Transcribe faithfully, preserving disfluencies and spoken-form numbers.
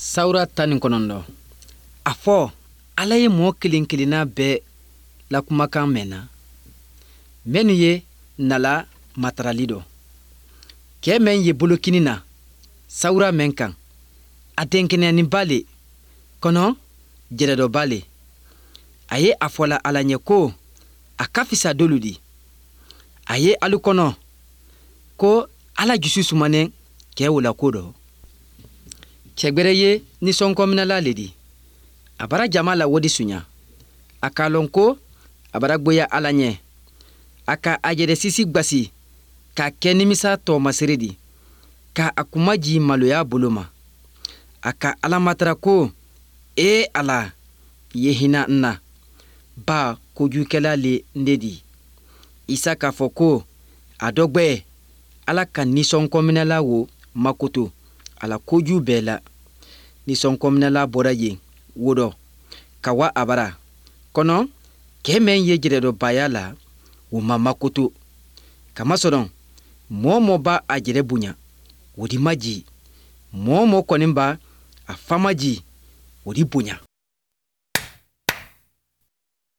Sawura tan ni kɔnɔntɔn. A fɔ Ala ye mɔɔ kelen kelenna bɛɛ la kumakan mɛnna minnu ye nala matarali dɔ. Cɛ mɛn ye bolokini na sawura mɛn kan. A denkɛnɛniba le kɔnɔ jɛrɛdɔba le. A ye a fɔla Ala ɲɛ ko a ka fisa dolu di. A ye alu kɔnɔ ko Ala jusu sumanen kɛ wula ko dɔ. Cɛgbɛrɛ ye nisɔnkɔminala le di. A bara jama la wodi suɲa. A k'a lɔn ko a bara gboya Ala ɲɛ. A ka a yɛrɛ sisi gbasi k'a kɛ nimisa tɔɔmasere di. Ka a kuma ji maloya bolo ma. A ka Ala matara ko ee Ala ye hina n na. Ba kojukɛla le ne di. Isa k'a fɔ ko a dɔ gbɛɛ Ala ka nisɔnkɔminala wo makoto a la koju bɛɛ la. Nisɔnkɔminala bɔra yen wodɔ ka wa a bara kɔnɔ kɛ mɛn ye jɛrɛdɔbaya la o ma makoto. Kamasɔrɔ mɔɔ mɔɔ b'a a jɛrɛ bonya o di maji. Mɔɔ mɔɔ kɔni b'a a fama ji o di bonya.